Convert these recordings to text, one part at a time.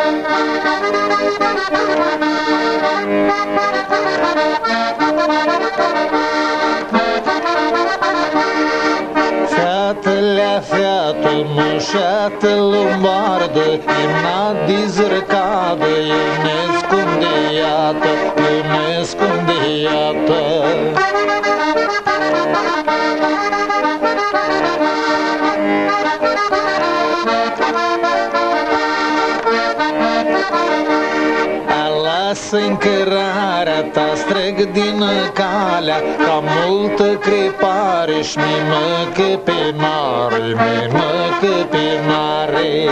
Fiatele fiată, mușeată lombardă, imna dizrcadă, eu nescundiată, eu nescundiată. Lasă încărarea ta, străg din calea, ca multă crepare și mimă că pe mare, mimă că pe mare.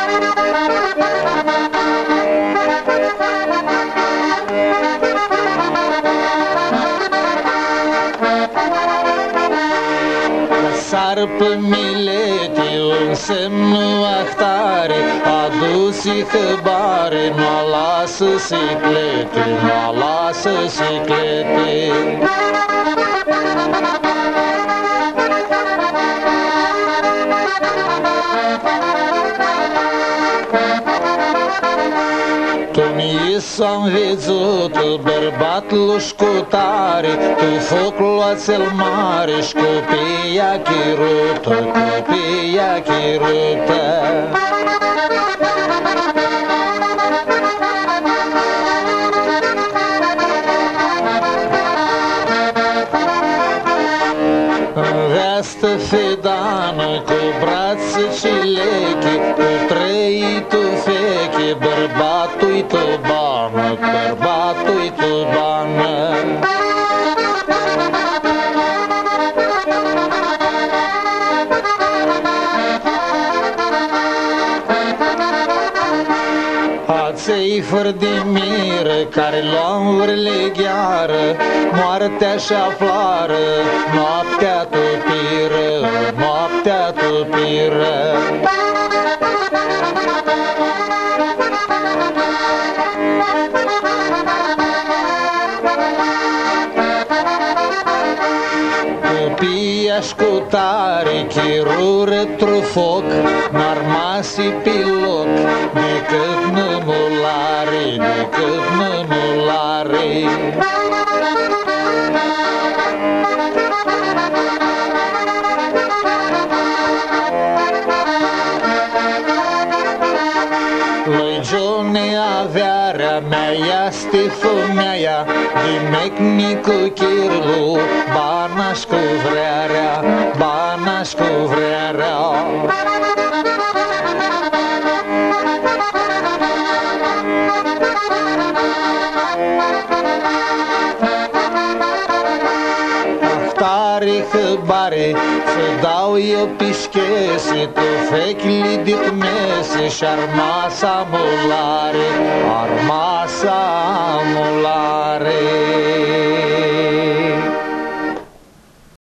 Sar pe milete, un semn ahtare, adus-i hăbare, nu-a lasă siclete, nu-a lasă siclete. Tu-mi s-am văzut, bărbat lușcutare, tu foc luați-l mare și copia chirută, copia chirută. Veastă fedană cu brațe cileche, cu trei tufeche, bărbatul-i tubană, bărbatul-i tubană. Aței fără de miră, care luam vârlegheară, moartea și aflară, noaptea tupiră, noaptea tupiră. Copia-și cu tare, chirură trufoc, n-ar masi pe loc, decât nămulare, decât nămulare. Lui Johnny averea mea, este femeia, dimecnicu chirlu, bana-și cu vrearea, bana-și cu vrearea. Ahtare hăbare, să dau eu pișchese, tu fechli dit mese și armasa mulare, armasa